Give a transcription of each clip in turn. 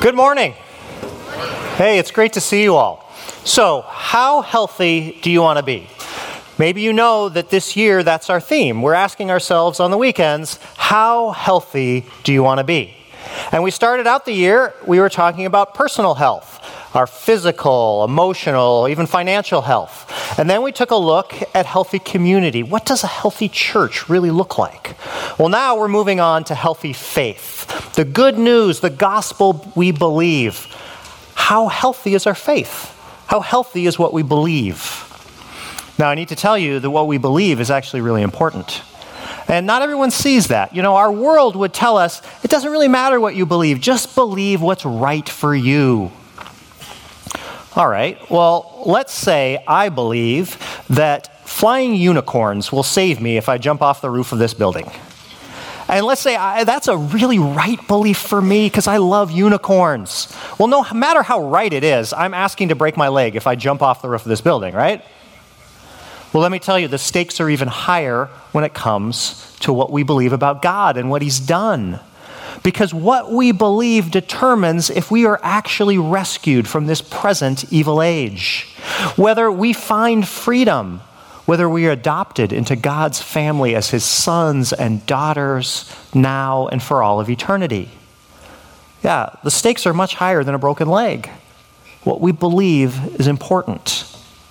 Good morning. Hey, it's great to see you all. So, how healthy do you want to be? Maybe you know that this year that's our theme. We're asking ourselves on the weekends, how healthy do you want to be? And we started out the year, we were talking about personal health, our physical, emotional, even financial health. And then we took a look at healthy community. What does a healthy church really look like? Well, now we're moving on to healthy faith. The good news, the gospel we believe. How healthy is our faith? How healthy is what we believe? Now, I need to tell you that what we believe is actually really important. And not everyone sees that. You know, our world would tell us, it doesn't really matter what you believe, just believe what's right for you. All right, well, let's say I believe that flying unicorns will save me if I jump off the roof of this building. And let's say that's a really right belief for me because I love unicorns. Well, no matter how right it is, I'm asking to break my leg if I jump off the roof of this building, right? Well, let me tell you, the stakes are even higher when it comes to what we believe about God and what He's done. Because what we believe determines if we are actually rescued from this present evil age. Whether we find freedom, whether we are adopted into God's family as His sons and daughters now and for all of eternity. Yeah, the stakes are much higher than a broken leg. What we believe is important.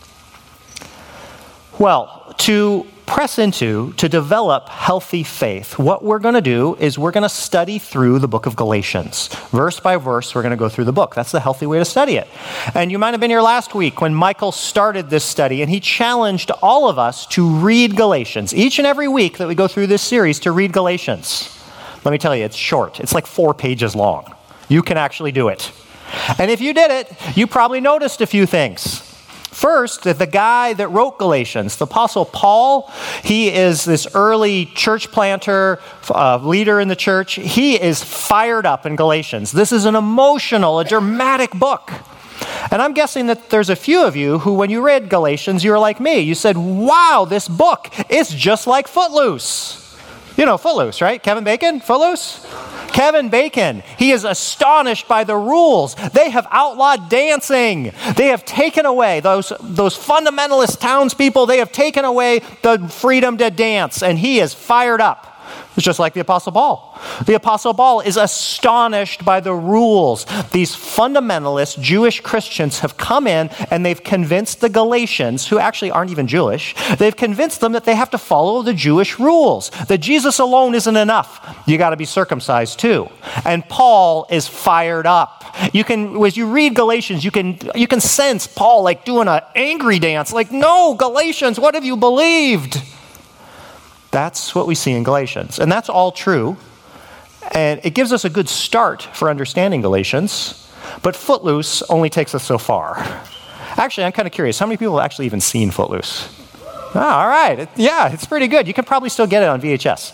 Well, to develop healthy faith, what we're going to do is we're going to study through the book of Galatians. Verse by verse, we're going to go through the book. That's the healthy way to study it. And you might have been here last week when Michael started this study, and he challenged all of us to read Galatians. Each and every week that we go through this series to read Galatians. Let me tell you, it's short. It's like 4 pages long. You can actually do it. And if you did it, you probably noticed a few things. First, the guy that wrote Galatians, the Apostle Paul, he is this early church planter, leader in the church. He is fired up in Galatians. This is an emotional, a dramatic book. And I'm guessing that there's a few of you who, when you read Galatians, you were like me. You said, wow, this book is just like Footloose. You know Footloose, right? Kevin Bacon, Footloose? Kevin Bacon, he is astonished by the rules. They have outlawed dancing. They have taken away those fundamentalist townspeople. They have taken away the freedom to dance, and he is fired up. It's just like the Apostle Paul. The Apostle Paul is astonished by the rules. These fundamentalist Jewish Christians have come in and they've convinced the Galatians, who actually aren't even Jewish, they've convinced them that they have to follow the Jewish rules, that Jesus alone isn't enough. You got to be circumcised too. And Paul is fired up. As you read Galatians, you can sense Paul like doing an angry dance, like, no, Galatians, what have you believed? That's what we see in Galatians. And that's all true. And it gives us a good start for understanding Galatians. But Footloose only takes us so far. Actually, I'm kind of curious. How many people have actually even seen Footloose? Oh, all right. It's pretty good. You can probably still get it on VHS.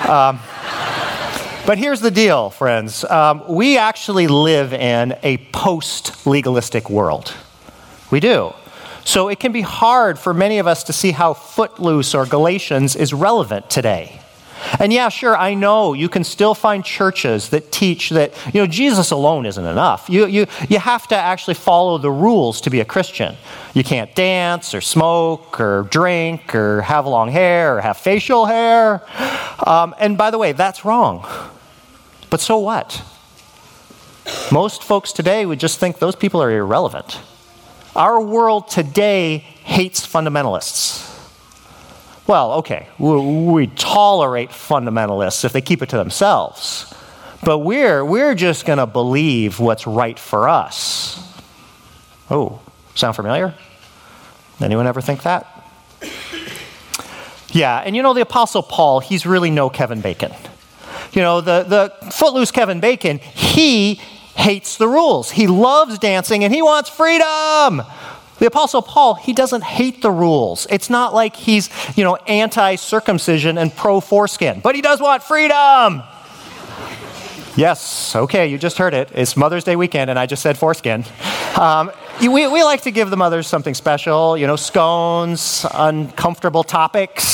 But here's the deal, friends. We actually live in a post-legalistic world. We do. So it can be hard for many of us to see how Footloose or Galatians is relevant today. And yeah, sure, I know you can still find churches that teach that, Jesus alone isn't enough. You have to actually follow the rules to be a Christian. You can't dance or smoke or drink or have long hair or have facial hair. And by the way, that's wrong. But so what? Most folks today would just think those people are irrelevant. Our world today hates fundamentalists. Well, okay, we tolerate fundamentalists if they keep it to themselves. But we're just going to believe what's right for us. Oh, sound familiar? Anyone ever think that? Yeah, and the Apostle Paul, he's really no Kevin Bacon. The Footloose Kevin Bacon, he hates the rules. He loves dancing and he wants freedom. The Apostle Paul, he doesn't hate the rules. It's not like he's, anti-circumcision and pro-foreskin, but he does want freedom. Yes, okay, you just heard it. It's Mother's Day weekend and I just said foreskin. We like to give the mothers something special, scones, uncomfortable topics.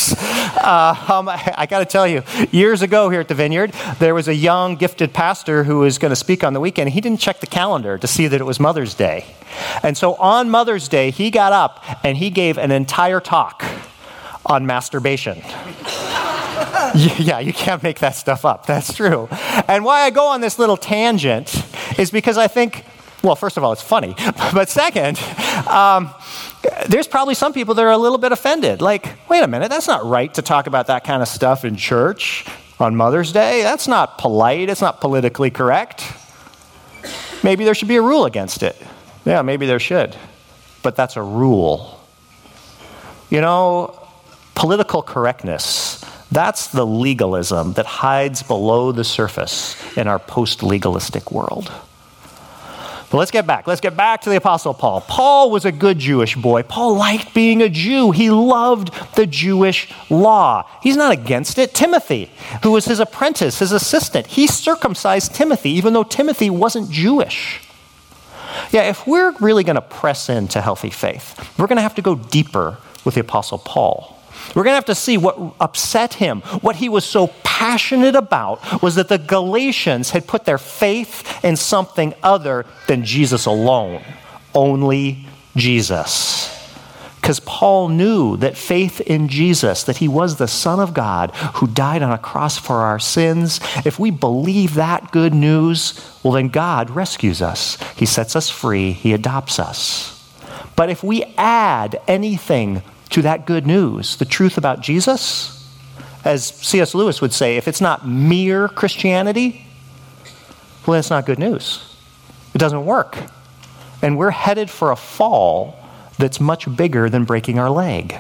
I got to tell you, years ago here at the Vineyard, there was a young, gifted pastor who was going to speak on the weekend. He didn't check the calendar to see that it was Mother's Day. And so on Mother's Day, he got up and he gave an entire talk on masturbation. Yeah, you can't make that stuff up. That's true. And why I go on this little tangent is because I think, well, first of all, it's funny. But second, there's probably some people that are a little bit offended. Like, wait a minute, that's not right to talk about that kind of stuff in church on Mother's Day. That's not polite. It's not politically correct. Maybe there should be a rule against it. Yeah, maybe there should. But that's a rule. You know, political correctness, that's the legalism that hides below the surface in our post-legalistic world. But let's get back to the Apostle Paul. Paul was a good Jewish boy. Paul liked being a Jew. He loved the Jewish law. He's not against it. Timothy, who was his apprentice, his assistant, he circumcised Timothy, even though Timothy wasn't Jewish. Yeah, if we're really going to press into healthy faith, we're going to have to go deeper with the Apostle Paul. We're going to have to see what upset him. What he was so passionate about was that the Galatians had put their faith in something other than Jesus alone. Only Jesus. Because Paul knew that faith in Jesus, that he was the Son of God who died on a cross for our sins, if we believe that good news, well, then God rescues us. He sets us free. He adopts us. But if we add anything to that good news, the truth about Jesus, as C.S. Lewis would say, if it's not mere Christianity, well, then it's not good news. It doesn't work. And we're headed for a fall that's much bigger than breaking our leg.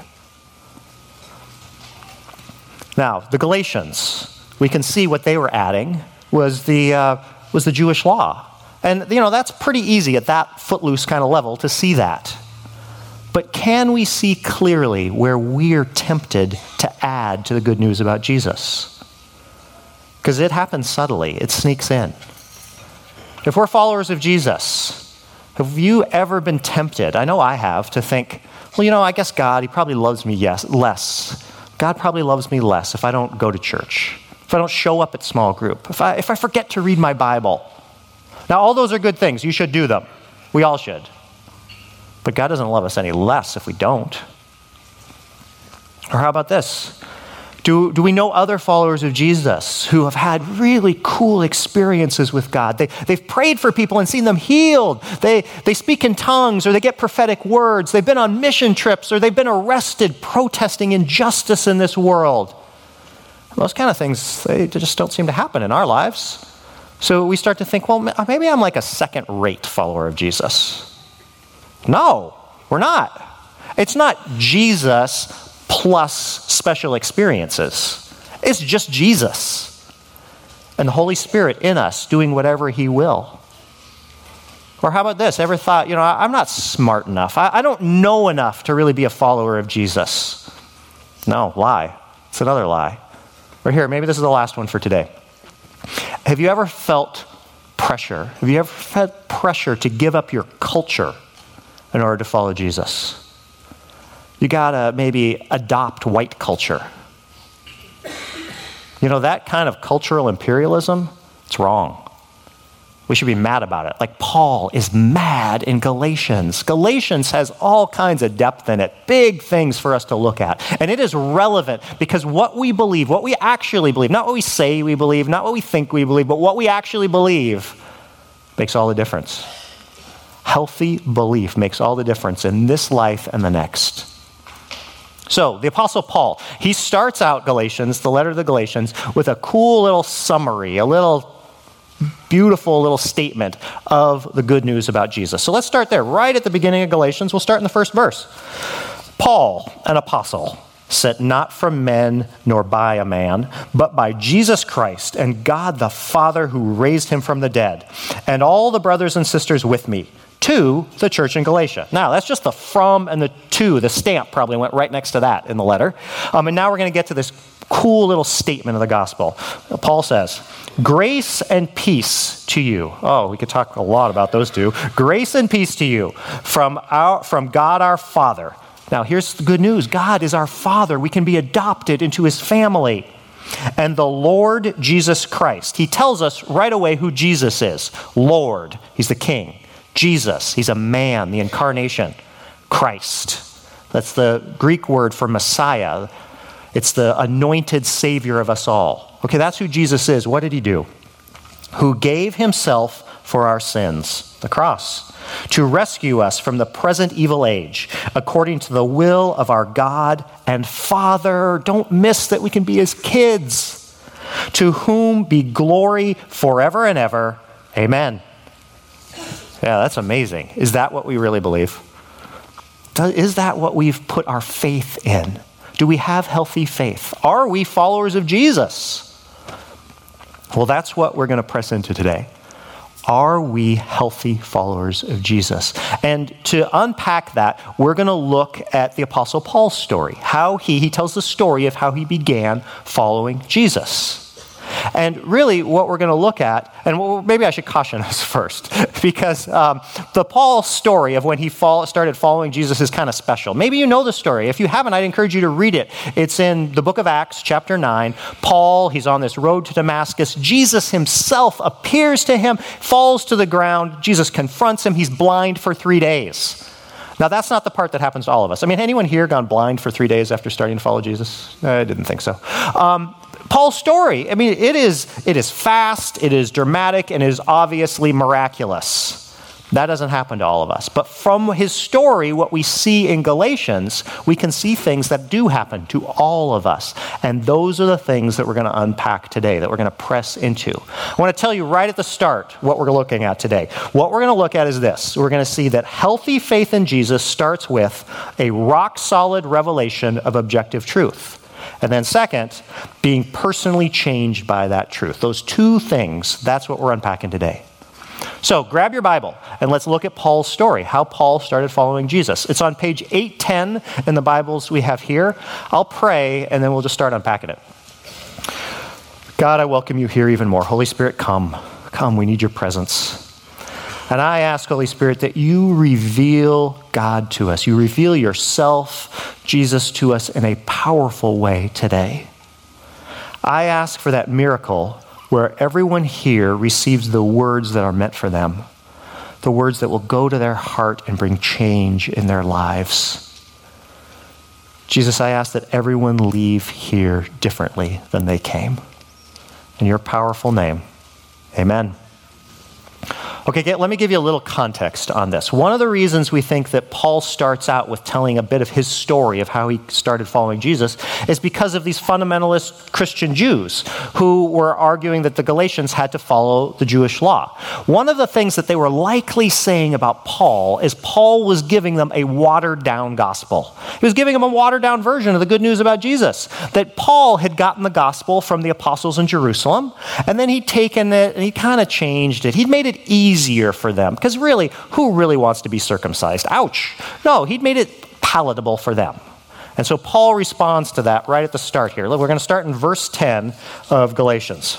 Now, the Galatians, we can see what they were adding was the Jewish law. And, you know, that's pretty easy at that footloose kind of level to see that. But can we see clearly where we're tempted to add to the good news about Jesus? Because it happens subtly. It sneaks in. If we're followers of Jesus, have you ever been tempted, I know I have, to think, well, you know, I guess God, he probably loves me less. God probably loves me less if I don't go to church, if I don't show up at small group, if I forget to read my Bible. Now, all those are good things. You should do them. We all should. But God doesn't love us any less if we don't. Or how about this? Do we know other followers of Jesus who have had really cool experiences with God? They've prayed for people and seen them healed. They speak in tongues, or they get prophetic words. They've been on mission trips, or they've been arrested protesting injustice in this world. Those kind of things, they just don't seem to happen in our lives. So we start to think, well, maybe I'm like a second-rate follower of Jesus. No, we're not. It's not Jesus plus special experiences. It's just Jesus and the Holy Spirit in us doing whatever he will. Or how about this? Ever thought, you know, I'm not smart enough. I don't know enough to really be a follower of Jesus. No, lie. It's another lie. Or here, maybe this is the last one for today. Have you ever felt pressure? Have you ever felt pressure to give up your culture in order to follow Jesus? You gotta maybe adopt white culture. You know, that kind of cultural imperialism, it's wrong. We should be mad about it. Like Paul is mad in Galatians. Galatians has all kinds of depth in it, big things for us to look at. And it is relevant because what we believe, what we actually believe, not what we say we believe, not what we think we believe, but what we actually believe makes all the difference. Healthy belief makes all the difference in this life and the next. So, the Apostle Paul, he starts out Galatians, the letter to the Galatians, with a cool little summary, a little beautiful little statement of the good news about Jesus. So let's start there. Right at the beginning of Galatians, we'll start in the first verse. Paul, an apostle, sent not from men nor by a man, but by Jesus Christ and God the Father who raised him from the dead, and all the brothers and sisters with me, to the church in Galatia. Now, that's just the from and the to. The stamp probably went right next to that in the letter. And now we're going to get to this cool little statement of the gospel. Paul says, grace and peace to you. Oh, we could talk a lot about those two. Grace and peace to you from God our Father, Now, here's the good news. God is our Father. We can be adopted into his family. And the Lord Jesus Christ, he tells us right away who Jesus is. Lord, he's the King. Jesus, he's a man, the incarnation. Christ, that's the Greek word for Messiah. It's the anointed Savior of us all. Okay, that's who Jesus is. What did he do? Who gave himself for our sins, the cross, to rescue us from the present evil age, according to the will of our God and Father. Don't miss that we can be his kids. To whom be glory forever and ever. Amen. Yeah, that's amazing. Is that what we really believe? Is that what we've put our faith in? Do we have healthy faith? Are we followers of Jesus? Well, that's what we're going to press into today. Are we healthy followers of Jesus? And to unpack that, we're going to look at the Apostle Paul's story. How he tells the story of how he began following Jesus. And really what we're going to look at, and maybe I should caution us first, because the Paul story of when he started following Jesus is kind of special. Maybe you know the story. If you haven't, I'd encourage you to read it. It's in the book of Acts, chapter 9. Paul, he's on this road to Damascus. Jesus himself appears to him, falls to the ground. Jesus confronts him. He's blind for 3 days. Now, that's not the part that happens to all of us. I mean, anyone here gone blind for 3 days after starting to follow Jesus? I didn't think so. Paul's story, I mean, it is fast, it is dramatic, and it is obviously miraculous. That doesn't happen to all of us. But from his story, what we see in Galatians, we can see things that do happen to all of us. And those are the things that we're going to unpack today, that we're going to press into. I want to tell you right at the start what we're looking at today. What we're going to look at is this. We're going to see that healthy faith in Jesus starts with a rock-solid revelation of objective truth. And then second, being personally changed by that truth. Those two things, that's what we're unpacking today. So grab your Bible and let's look at Paul's story, how Paul started following Jesus. It's on page 810 in the Bibles we have here. I'll pray and then we'll just start unpacking it. God, I welcome you here even more. Holy Spirit, come. Come, we need your presence. And I ask, Holy Spirit, that you reveal God to us. You reveal yourself, Jesus, to us in a powerful way today. I ask for that miracle where everyone here receives the words that are meant for them, the words that will go to their heart and bring change in their lives. Jesus, I ask that everyone leave here differently than they came. In your powerful name, amen. Okay, let me give you a little context on this. One of the reasons we think that Paul starts out with telling a bit of his story of how he started following Jesus is because of these fundamentalist Christian Jews who were arguing that the Galatians had to follow the Jewish law. One of the things that they were likely saying about Paul is Paul was giving them a watered-down gospel. He was giving them a watered-down version of the good news about Jesus, that Paul had gotten the gospel from the apostles in Jerusalem, and then he'd taken it and he kind of changed it. He'd made it easier for them. Because really, who really wants to be circumcised? Ouch. No, he'd made it palatable for them. And so Paul responds to that right at the start here. Look, we're going to start in verse 10 of Galatians.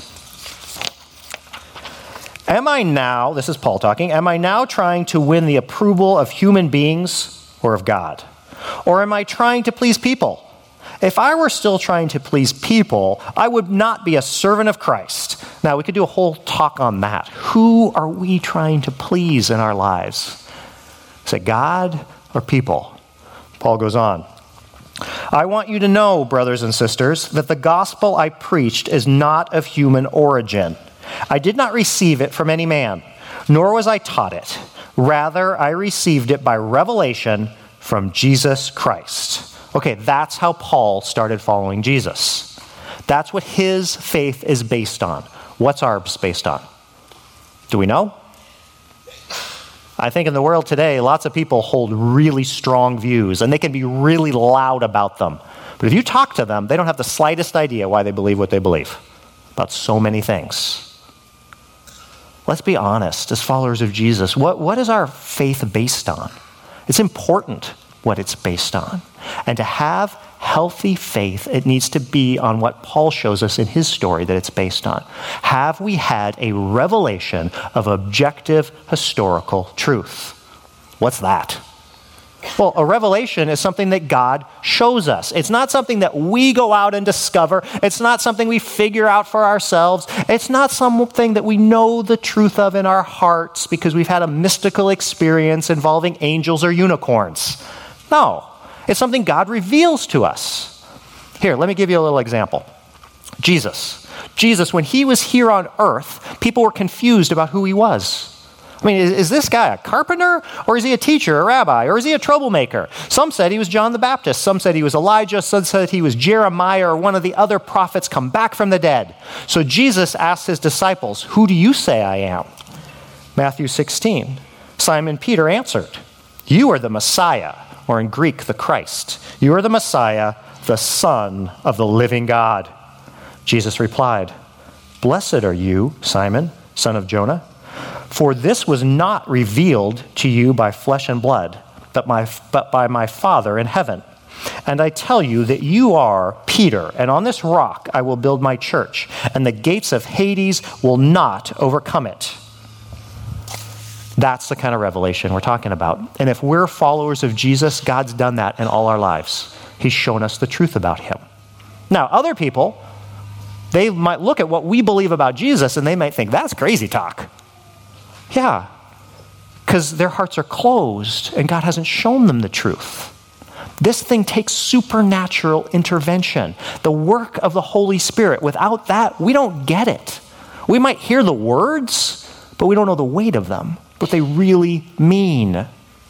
Am I now, this is Paul talking, am I now trying to win the approval of human beings or of God? Or am I trying to please people? If I were still trying to please people, I would not be a servant of Christ. Now, we could do a whole talk on that. Who are we trying to please in our lives? Is it God or people? Paul goes on. I want you to know, brothers and sisters, that the gospel I preached is not of human origin. I did not receive it from any man, nor was I taught it. Rather, I received it by revelation from Jesus Christ. Okay, that's how Paul started following Jesus. That's what his faith is based on. What's ours based on? Do we know? I think in the world today, lots of people hold really strong views, and they can be really loud about them. But if you talk to them, they don't have the slightest idea why they believe what they believe about so many things. Let's be honest, as followers of Jesus, what is our faith based on? It's important what it's based on. And to have healthy faith, it needs to be on what Paul shows us in his story that it's based on. Have we had a revelation of objective historical truth? What's that? Well, a revelation is something that God shows us. It's not something that we go out and discover. It's not something we figure out for ourselves. It's not something that we know the truth of in our hearts because we've had a mystical experience involving angels or unicorns. No, it's something God reveals to us. Here, let me give you a little example. Jesus, when he was here on earth, people were confused about who he was. I mean, is this guy a carpenter, or is he a teacher, a rabbi, or is he a troublemaker? Some said he was John the Baptist. Some said he was Elijah. Some said he was Jeremiah or one of the other prophets come back from the dead. So Jesus asked his disciples, "Who do you say I am?" Matthew 16, Simon Peter answered, "You are the Messiah," or in Greek, the Christ. "You are the Messiah, the Son of the living God." Jesus replied, "Blessed are you, Simon, son of Jonah. For this was not revealed to you by flesh and blood, but by my Father in heaven. And I tell you that you are Peter, and on this rock I will build my church, and the gates of Hades will not overcome it." That's the kind of revelation we're talking about. And if we're followers of Jesus, God's done that in all our lives. He's shown us the truth about him. Now, other people, they might look at what we believe about Jesus, and they might think, that's crazy talk. Yeah, because their hearts are closed and God hasn't shown them the truth. This thing takes supernatural intervention, the work of the Holy Spirit. Without that, we don't get it. We might hear the words, but we don't know the weight of them, what they really mean.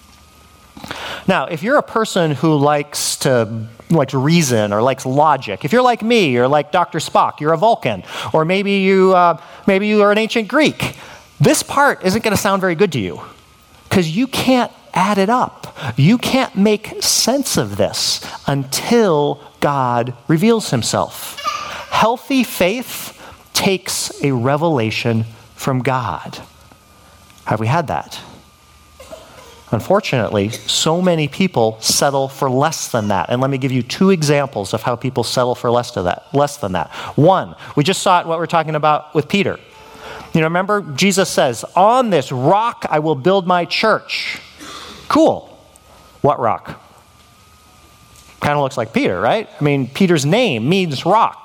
Now, if you're a person who likes reason or likes logic, if you're like me or like Dr. Spock, you're a Vulcan, or maybe you are an ancient Greek, this part isn't going to sound very good to you because you can't add it up. You can't make sense of this until God reveals himself. Healthy faith takes a revelation from God. Have we had that? Unfortunately, so many people settle for less than that. And let me give you two examples of how people settle for less than that. One, we just saw it what we're talking about with Peter. Remember, Jesus says, "On this rock I will build my church." Cool. What rock? Kind of looks like Peter, right? I mean, Peter's name means rock.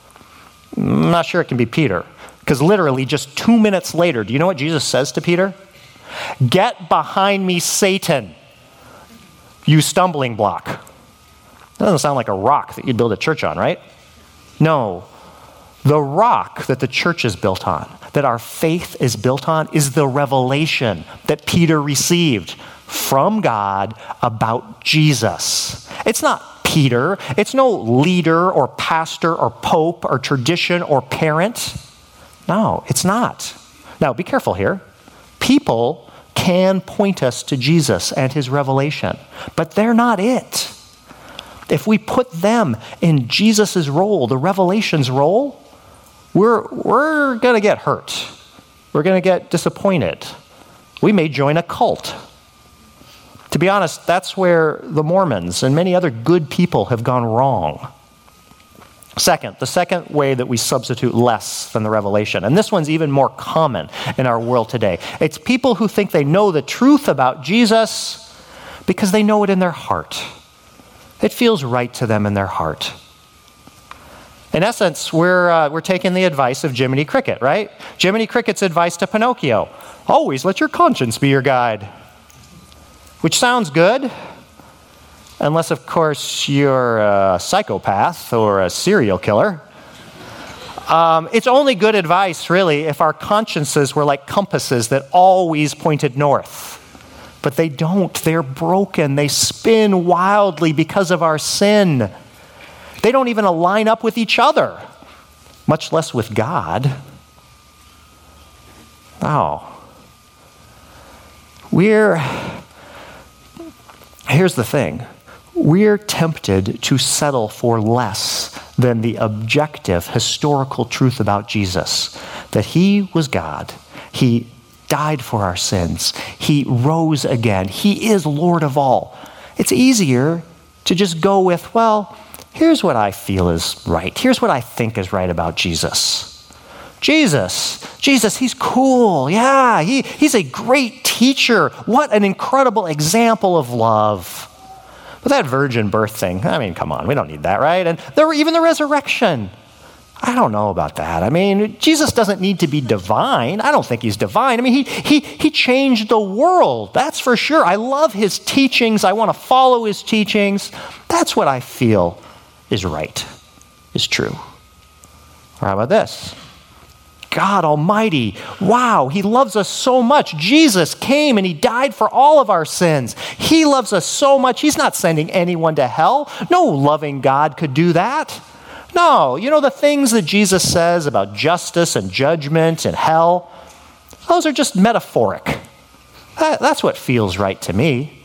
I'm not sure it can be Peter, because literally just 2 minutes later, do you know what Jesus says to Peter? "Get behind me, Satan, you stumbling block." That doesn't sound like a rock that you'd build a church on, right? No. The rock that the church is built on, that our faith is built on, is the revelation that Peter received from God about Jesus. It's not Peter. It's no leader or pastor or pope or tradition or parent. No, it's not. Now, be careful here. People can point us to Jesus and his revelation, but they're not it. If we put them in Jesus' role, the revelation's role, we're going to get hurt. We're going to get disappointed. We may join a cult. To be honest, that's where the Mormons and many other good people have gone wrong. The second way that we substitute less than the revelation, and this one's even more common in our world today. It's people who think they know the truth about Jesus because they know it in their heart. It feels right to them in their heart. In essence, we're taking the advice of Jiminy Cricket, right? Jiminy Cricket's advice to Pinocchio: always let your conscience be your guide. Which sounds good, unless, of course, you're a psychopath or a serial killer. It's only good advice, really, if our consciences were like compasses that always pointed north. But they don't. They're broken. They spin wildly because of our sin. They don't even align up with each other, much less with God. Here's the thing. We're tempted to settle for less than the objective historical truth about Jesus, that he was God. He died for our sins. He rose again. He is Lord of all. It's easier to just go with, well, here's what I feel is right. Here's what I think is right about Jesus. Jesus, he's cool. Yeah, he's a great teacher. What an incredible example of love. But that virgin birth thing, I mean, come on, we don't need that, right? And even the resurrection, I don't know about that. I mean, Jesus doesn't need to be divine. I don't think he's divine. I mean, he changed the world, that's for sure. I love his teachings. I want to follow his teachings. That's what I feel is right, is true. Or how about this? God Almighty, wow, he loves us so much. Jesus came and he died for all of our sins. He loves us so much. He's not sending anyone to hell. No loving God could do that. No, you know the things that Jesus says about justice and judgment and hell, those are just metaphoric. That's what feels right to me.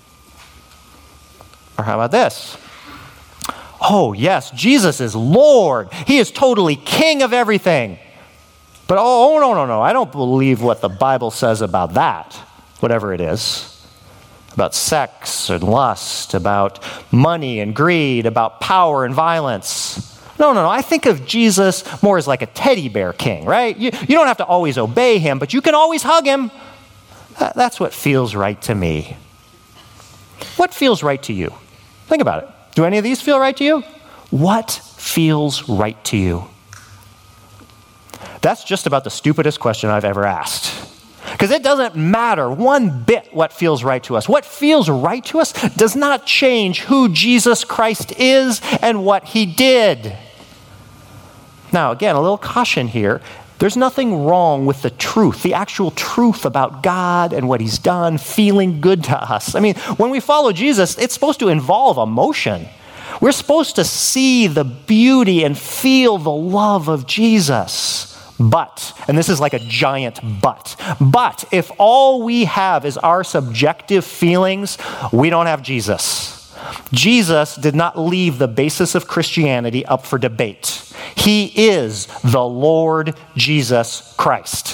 Or how about this? Oh, yes, Jesus is Lord. He is totally king of everything. But no, I don't believe what the Bible says about that, whatever it is. About sex and lust, about money and greed, about power and violence. No, I think of Jesus more as like a teddy bear king, right? You don't have to always obey him, but you can always hug him. That's what feels right to me. What feels right to you? Think about it. Do any of these feel right to you? What feels right to you? That's just about the stupidest question I've ever asked. Because it doesn't matter one bit what feels right to us. What feels right to us does not change who Jesus Christ is and what he did. Now, again, a little caution here. There's nothing wrong with the truth, the actual truth about God and what he's done, feeling good to us. I mean, when we follow Jesus, it's supposed to involve emotion. We're supposed to see the beauty and feel the love of Jesus. But, and this is like a giant but if all we have is our subjective feelings, we don't have Jesus. Jesus did not leave the basis of Christianity up for debate. He is the Lord Jesus Christ.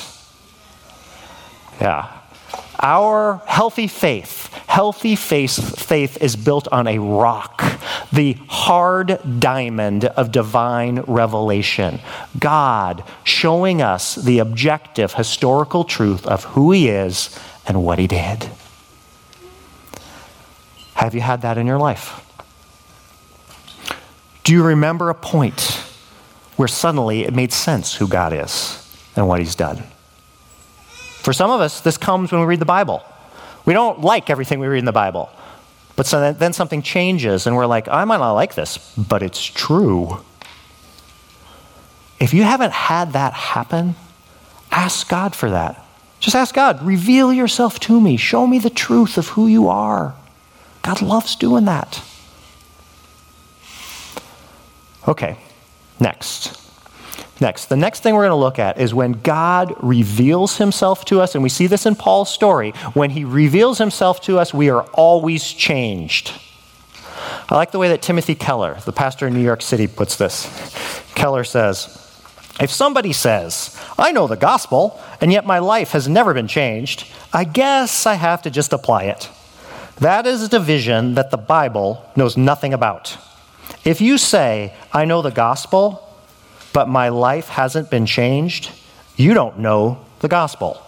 Yeah. Our healthy faith is built on a rock, the hard diamond of divine revelation. God showing us the objective historical truth of who he is and what he did. Have you had that in your life? Do you remember a point where suddenly it made sense who God is and what he's done? For some of us, this comes when we read the Bible. We don't like everything we read in the Bible. But so then something changes and we're like, I might not like this, but it's true. If you haven't had that happen, ask God for that. Just ask God, reveal yourself to me. Show me the truth of who you are. God loves doing that. Okay, next. The next thing we're going to look at is when God reveals himself to us, and we see this in Paul's story. When he reveals himself to us, we are always changed. I like the way that Timothy Keller, the pastor in New York City, puts this. Keller says, if somebody says, I know the gospel, and yet my life has never been changed, I guess I have to just apply it. That is a division that the Bible knows nothing about. If you say, I know the gospel, but my life hasn't been changed, you don't know the gospel.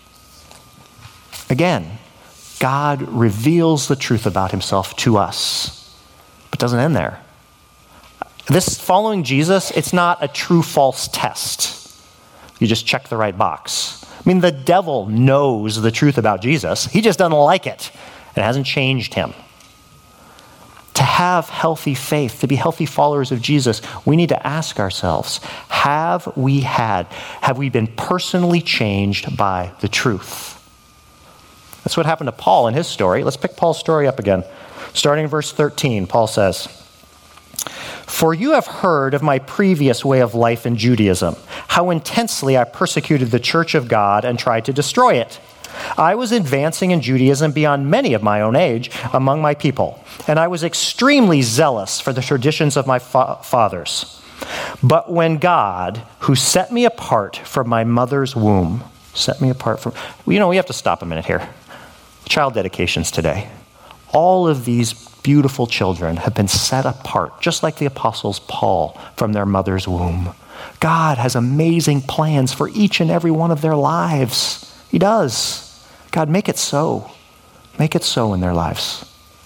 Again, God reveals the truth about himself to us, but doesn't end there. This following Jesus, it's not a true-false test. You just check the right box. I mean, the devil knows the truth about Jesus. He just doesn't like it. It hasn't changed him. To have healthy faith, to be healthy followers of Jesus, we need to ask ourselves, have we been personally changed by the truth? That's what happened to Paul in his story. Let's pick Paul's story up again. Starting in verse 13, Paul says, for you have heard of my previous way of life in Judaism, how intensely I persecuted the church of God and tried to destroy it. I was advancing in Judaism beyond many of my own age among my people, and I was extremely zealous for the traditions of my fathers. But when God, who set me apart from my mother's womb, we have to stop a minute here. Child dedications today. All of these beautiful children have been set apart, just like the apostles Paul, from their mother's womb. God has amazing plans for each and every one of their lives. He does. God, make it so. Make it so in their lives.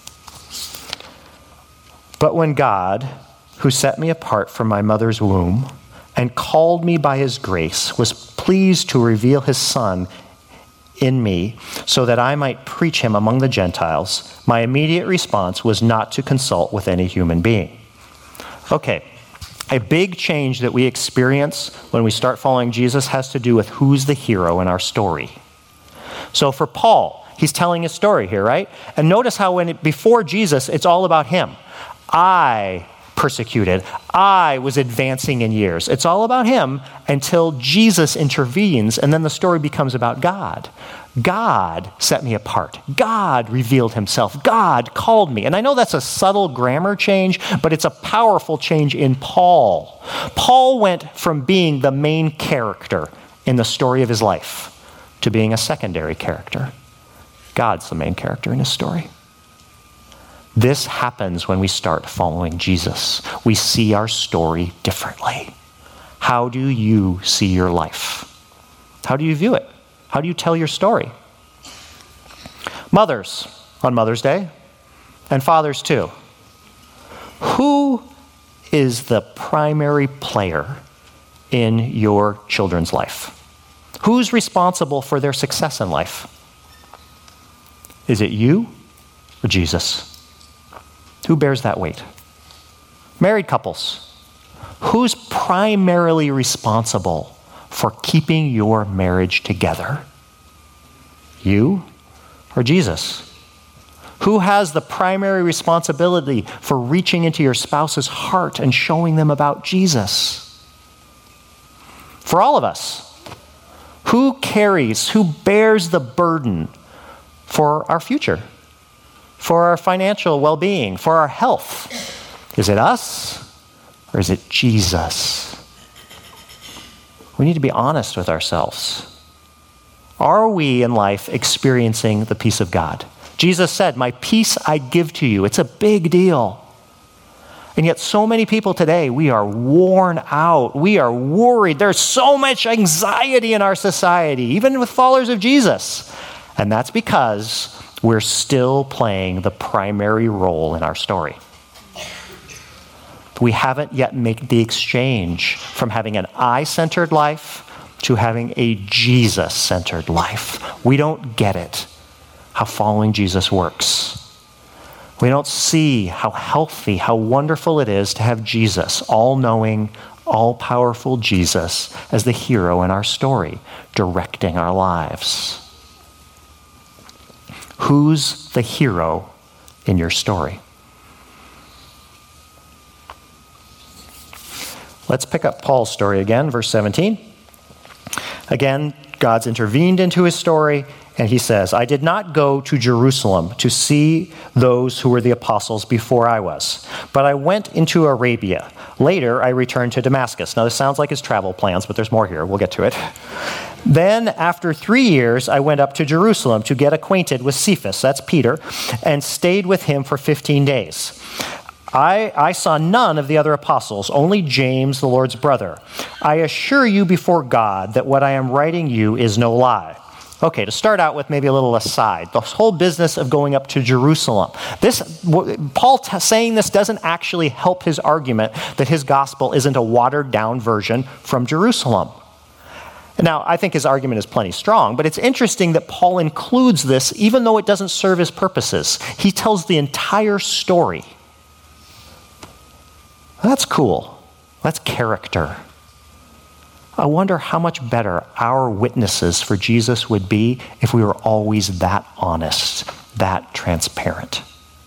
But when God, who set me apart from my mother's womb and called me by his grace, was pleased to reveal his Son in me so that I might preach him among the Gentiles, my immediate response was not to consult with any human being. Okay, a big change that we experience when we start following Jesus has to do with who's the hero in our story. So for Paul, he's telling his story here, right? And notice how before Jesus, it's all about him. I persecuted. I was advancing in years. It's all about him until Jesus intervenes, and then the story becomes about God. God set me apart. God revealed himself. God called me. And I know that's a subtle grammar change, but it's a powerful change in Paul. Paul went from being the main character in the story of his life to being a secondary character. God's the main character in his story. This happens when we start following Jesus. We see our story differently. How do you see your life? How do you view it? How do you tell your story? Mothers on Mother's Day, and fathers too. Who is the primary player in your children's life? Who's responsible for their success in life? Is it you or Jesus? Who bears that weight? Married couples, who's primarily responsible for keeping your marriage together? You or Jesus? Who has the primary responsibility for reaching into your spouse's heart and showing them about Jesus? For all of us, who bears the burden for our future? For our financial well-being, for our health? Is it us or is it Jesus? We need to be honest with ourselves. Are we in life experiencing the peace of God? Jesus said, "My peace I give to you." It's a big deal. And yet so many people today, we are worn out. We are worried. There's so much anxiety in our society, even with followers of Jesus. And that's because we're still playing the primary role in our story. We haven't yet made the exchange from having an I-centered life to having a Jesus-centered life. We don't get it, how following Jesus works. We don't see how healthy, how wonderful it is to have Jesus, all-knowing, all-powerful Jesus, as the hero in our story, directing our lives. Who's the hero in your story? Let's pick up Paul's story again, verse 17. Again, God's intervened into his story, and he says, "I did not go to Jerusalem to see those who were the apostles before I was, but I went into Arabia. Later, I returned to Damascus." Now, this sounds like his travel plans, but there's more here. We'll get to it. "Then, after 3 years, I went up to Jerusalem to get acquainted with Cephas," that's Peter, "and stayed with him for 15 days. I saw none of the other apostles, only James, the Lord's brother. I assure you before God that what I am writing you is no lie." Okay, to start out with maybe a little aside, this whole business of going up to Jerusalem. Paul saying this doesn't actually help his argument that his gospel isn't a watered down version from Jerusalem. Now, I think his argument is plenty strong, but it's interesting that Paul includes this even though it doesn't serve his purposes. He tells the entire story. That's cool. That's character. I wonder how much better our witnesses for Jesus would be if we were always that honest, that transparent.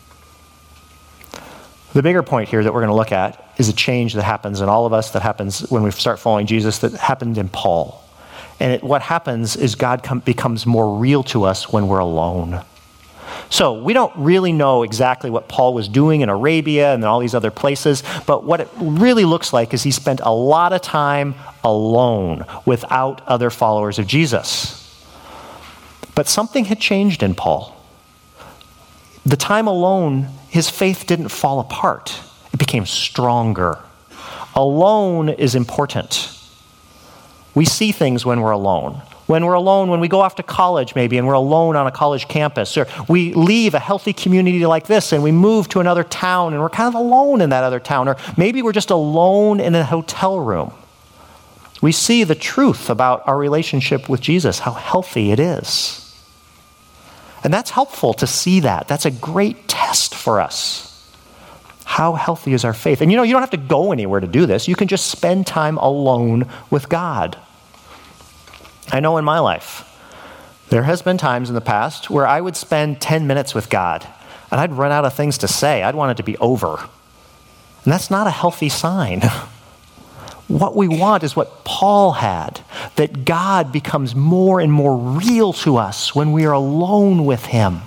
The bigger point here that we're going to look at is a change that happens in all of us, that happens when we start following Jesus, that happened in Paul. And what happens is God becomes more real to us when we're alone. So we don't really know exactly what Paul was doing in Arabia and all these other places, but what it really looks like is he spent a lot of time alone without other followers of Jesus. But something had changed in Paul. The time alone, his faith didn't fall apart. It became stronger. Alone is important. We see things when we're alone. When we're alone, when we go off to college maybe and we're alone on a college campus, or we leave a healthy community like this and we move to another town and we're kind of alone in that other town, or maybe we're just alone in a hotel room. We see the truth about our relationship with Jesus, how healthy it is. And that's helpful to see that. That's a great test for us. How healthy is our faith? And you don't have to go anywhere to do this. You can just spend time alone with God. I know in my life, there has been times in the past where I would spend 10 minutes with God and I'd run out of things to say. I'd want it to be over. And that's not a healthy sign. What we want is what Paul had, that God becomes more and more real to us when we are alone with him.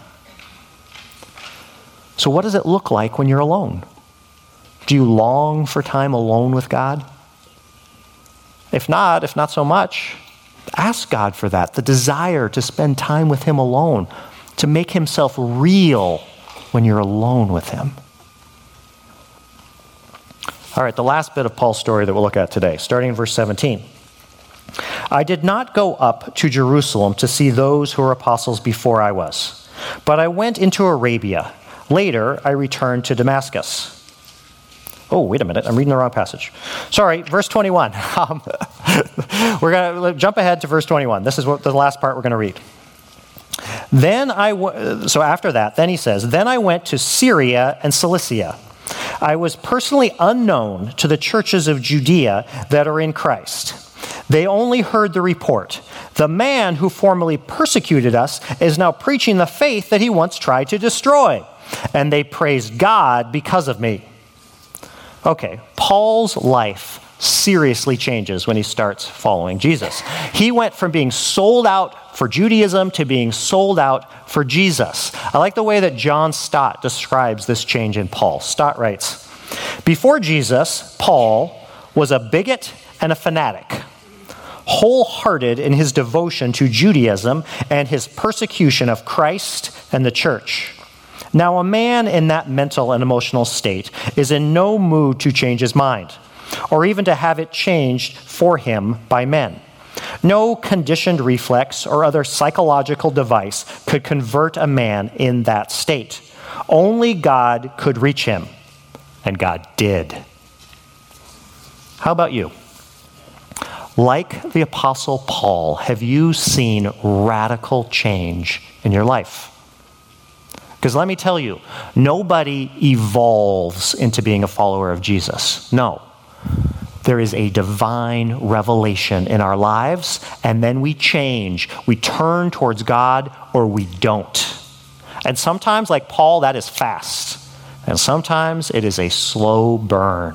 So what does it look like when you're alone? Do you long for time alone with God? If not so much, ask God for that, the desire to spend time with him alone, to make himself real when you're alone with him. All right, the last bit of Paul's story that we'll look at today, starting in verse 17. I did not go up to Jerusalem to see those who were apostles before I was, but I went into Arabia. Later, I returned to Damascus. Oh, wait a minute. I'm reading the wrong passage. Sorry, verse 21. We're going to jump ahead to verse 21. This is the last part we're going to read. So after that, then he says, then I went to Syria and Cilicia. I was personally unknown to the churches of Judea that are in Christ. They only heard the report. The man who formerly persecuted us is now preaching the faith that he once tried to destroy. And they praised God because of me. Okay, Paul's life seriously changes when he starts following Jesus. He went from being sold out for Judaism to being sold out for Jesus. I like the way that John Stott describes this change in Paul. Stott writes, before Jesus, Paul was a bigot and a fanatic, wholehearted in his devotion to Judaism and his persecution of Christ and the church. Now, a man in that mental and emotional state is in no mood to change his mind, or even to have it changed for him by men. No conditioned reflex or other psychological device could convert a man in that state. Only God could reach him, and God did. How about you? Like the Apostle Paul, have you seen radical change in your life? Because let me tell you, nobody evolves into being a follower of Jesus. No. There is a divine revelation in our lives, and then we change. We turn towards God, or we don't. And sometimes, like Paul, that is fast. And sometimes it is a slow burn.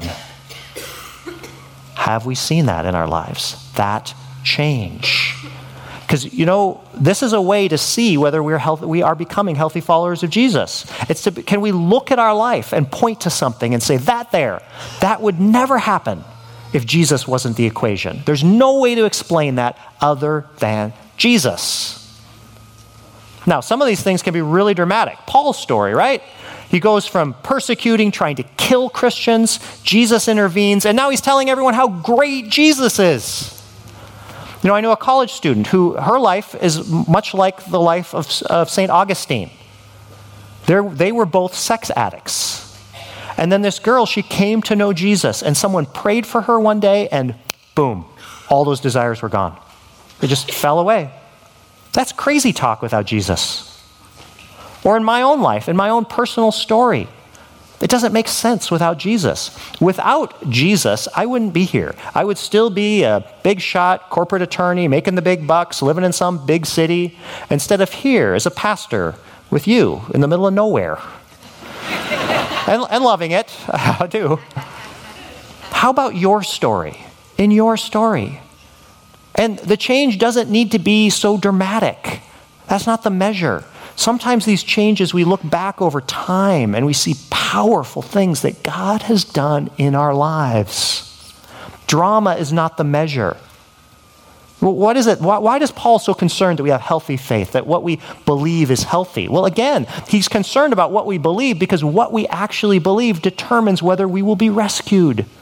Have we seen that in our lives? That change. Because, this is a way to see whether we are becoming healthy followers of Jesus. Can we look at our life and point to something and say, that would never happen if Jesus wasn't the equation. There's no way to explain that other than Jesus. Now, some of these things can be really dramatic. Paul's story, right? He goes from persecuting, trying to kill Christians. Jesus intervenes, and now he's telling everyone how great Jesus is. I know a college student who her life is much like the life of St. Augustine. They were both sex addicts. And then this girl, she came to know Jesus, and someone prayed for her one day, and boom, all those desires were gone. They just fell away. That's crazy talk without Jesus. Or in my own life, in my own personal story, it doesn't make sense without Jesus. Without Jesus, I wouldn't be here. I would still be a big shot corporate attorney, making the big bucks, living in some big city, instead of here as a pastor with you in the middle of nowhere. and loving it, I do. How about your story? In your story. And the change doesn't need to be so dramatic. That's not the measure. Sometimes these changes, we look back over time and we see powerful things that God has done in our lives. Drama is not the measure. Well, what is it? Why is Paul so concerned that we have healthy faith, that what we believe is healthy? Well, again, he's concerned about what we believe because what we actually believe determines whether we will be rescued,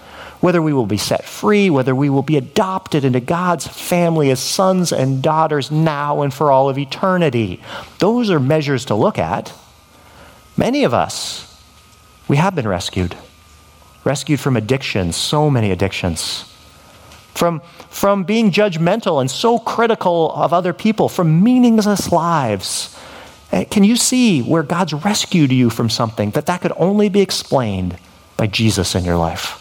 whether we will be set free, whether we will be adopted into God's family as sons and daughters now and for all of eternity. Those are measures to look at. Many of us, we have been rescued from addictions, so many addictions, from being judgmental and so critical of other people, from meaningless lives. Can you see where God's rescued you from something that could only be explained by Jesus in your life?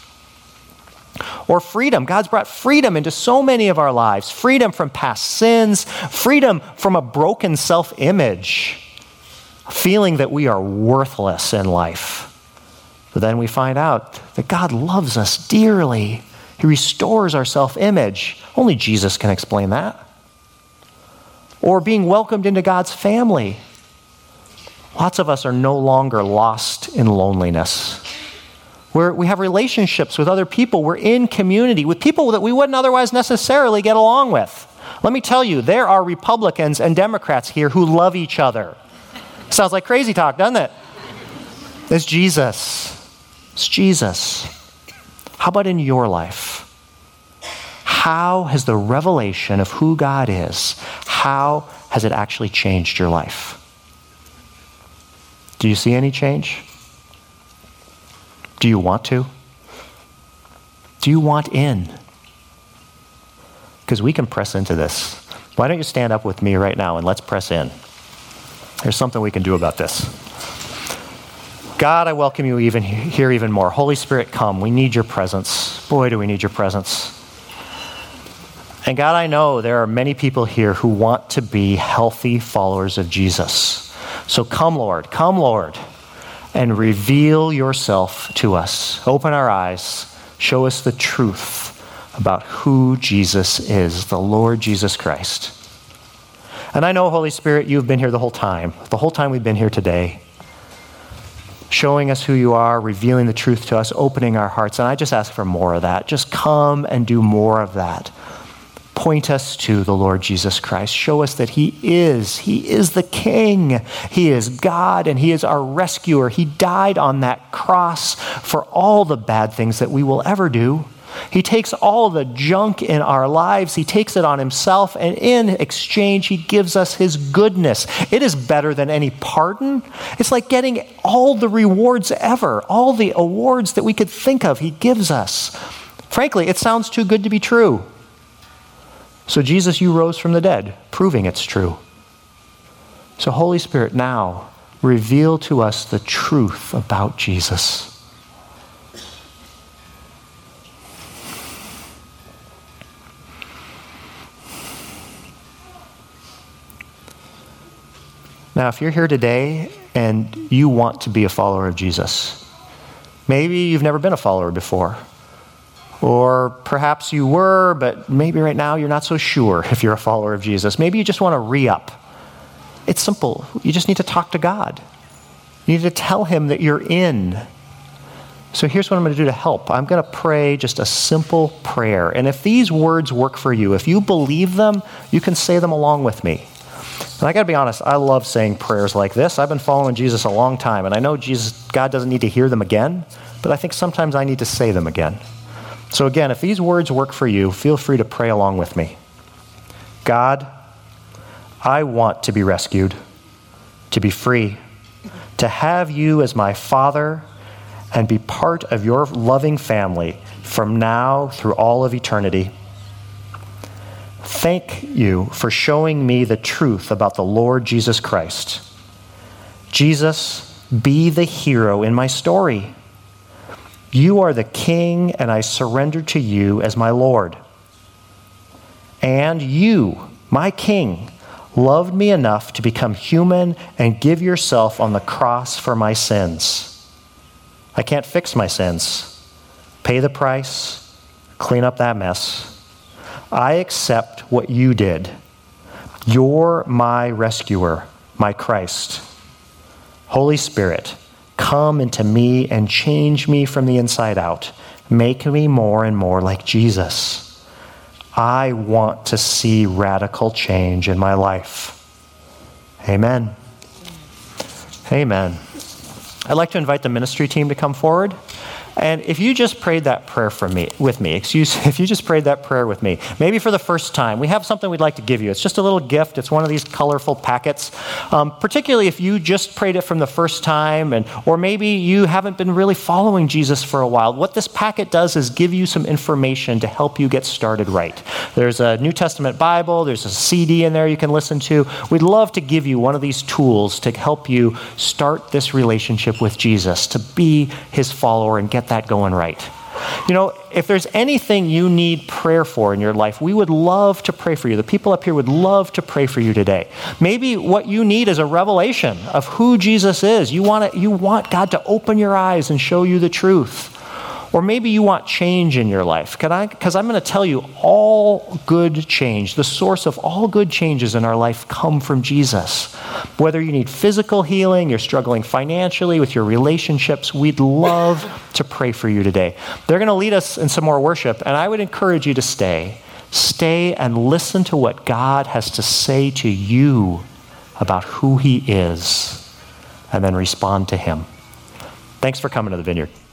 Or freedom. God's brought freedom into so many of our lives. Freedom from past sins, freedom from a broken self-image, feeling that we are worthless in life. But then we find out that God loves us dearly. He restores our self-image. Only Jesus can explain that. Or being welcomed into God's family. Lots of us are no longer lost in loneliness. We have relationships with other people. We're in community with people that we wouldn't otherwise necessarily get along with. Let me tell you, there are Republicans and Democrats here who love each other. Sounds like crazy talk, doesn't it? It's Jesus. It's Jesus. How about in your life? How has the revelation of who God is, how has it actually changed your life? Do you see any change? Do you want to? Do you want in? Because we can press into this. Why don't you stand up with me right now and let's press in. There's something we can do about this. God, I welcome you here even more. Holy Spirit, come. We need your presence. Boy, do we need your presence. And God, I know there are many people here who want to be healthy followers of Jesus. So come, Lord, and reveal yourself to us. Open our eyes. Show us the truth about who Jesus is, the Lord Jesus Christ. And I know, Holy Spirit, you've been here the whole time we've been here today, showing us who you are, revealing the truth to us, opening our hearts. And I just ask for more of that. Just come and do more of that. Point us to the Lord Jesus Christ. Show us that He is the King. He is God, and He is our rescuer. He died on that cross for all the bad things that we will ever do. He takes all the junk in our lives. He takes it on Himself, and in exchange, He gives us His goodness. It is better than any pardon. It's like getting all the rewards ever, all the awards that we could think of, He gives us. Frankly, it sounds too good to be true. So Jesus, you rose from the dead, proving it's true. So Holy Spirit, now reveal to us the truth about Jesus. Now, if you're here today and you want to be a follower of Jesus, maybe you've never been a follower before. Or perhaps you were, but maybe right now you're not so sure if you're a follower of Jesus. Maybe you just want to re-up. It's simple. You just need to talk to God. You need to tell Him that you're in. So here's what I'm going to do to help. I'm going to pray just a simple prayer. And if these words work for you, if you believe them, you can say them along with me. And I got to be honest, I love saying prayers like this. I've been following Jesus a long time, and I know God doesn't need to hear them again, but I think sometimes I need to say them again. So again, if these words work for you, feel free to pray along with me. God, I want to be rescued, to be free, to have you as my Father and be part of your loving family from now through all of eternity. Thank you for showing me the truth about the Lord Jesus Christ. Jesus, be the hero in my story. You are the King, and I surrender to you as my Lord. And you, my King, loved me enough to become human and give yourself on the cross for my sins. I can't fix my sins. Pay the price, clean up that mess. I accept what you did. You're my rescuer, my Christ. Holy Spirit, come into me and change me from the inside out. Make me more and more like Jesus. I want to see radical change in my life. Amen. Amen. I'd like to invite the ministry team to come forward. And if you just prayed that prayer if you just prayed that prayer with me, maybe for the first time, we have something we'd like to give you. It's just a little gift. It's one of these colorful packets. Particularly if you just prayed it from the first time, or maybe you haven't been really following Jesus for a while. What this packet does is give you some information to help you get started right. There's a New Testament Bible. There's a CD in there you can listen to. We'd love to give you one of these tools to help you start this relationship with Jesus, to be his follower and get that going right. If there's anything you need prayer for in your life, we would love to pray for you. The people up here would love to pray for you today. Maybe what you need is a revelation of who Jesus is. You want God to open your eyes and show you the truth. Or maybe you want change in your life. Because I'm going to tell you, all good change, the source of all good changes in our life come from Jesus. Whether you need physical healing, you're struggling financially with your relationships, we'd love to pray for you today. They're going to lead us in some more worship, and I would encourage you to stay. Stay and listen to what God has to say to you about who he is, and then respond to him. Thanks for coming to the Vineyard.